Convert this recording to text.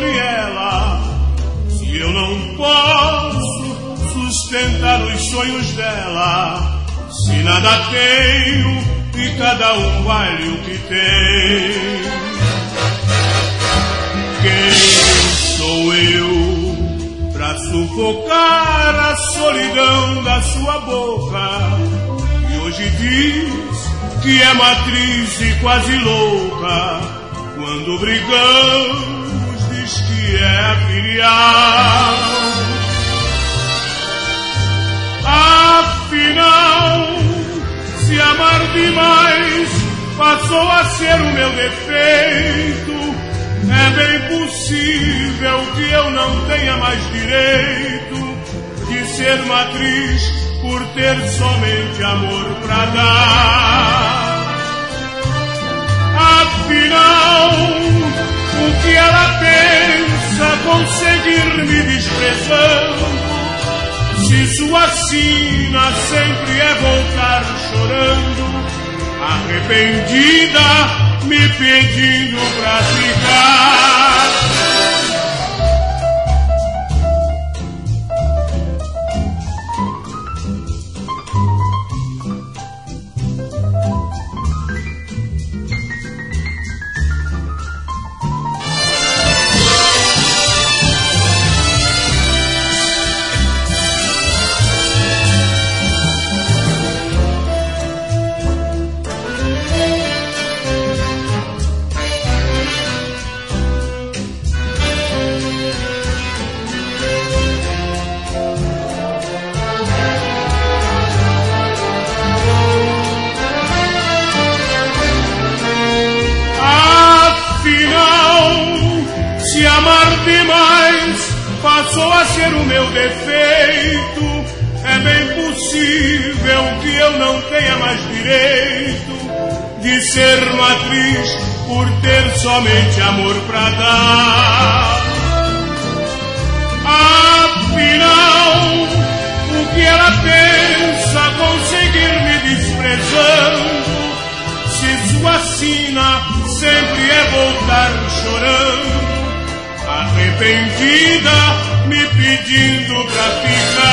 sobre ela. Se eu não posso sustentar os sonhos dela, se nada tenho e cada um vale o que tem. Quem sou eu pra sufocar a solidão da sua boca? E hoje diz que é matriz e quase louca. Quando brigamos diz que é filial. Afinal, se amar demais passou a ser o meu defeito, é bem possível que eu não tenha mais direito de ser matriz por ter somente amor pra dar. Afinal, o que ela pensa conseguir me desprezando? Se sua sina sempre é voltar chorando, arrependida, me pedindo pra ficar. Passou a ser o meu defeito, é bem possível que eu não tenha mais direito de ser matriz por ter somente amor pra dar. Afinal, o que ela pensa conseguir me desprezando? Se sua sina sempre é voltar chorando, arrependida, me pedindo pra ficar.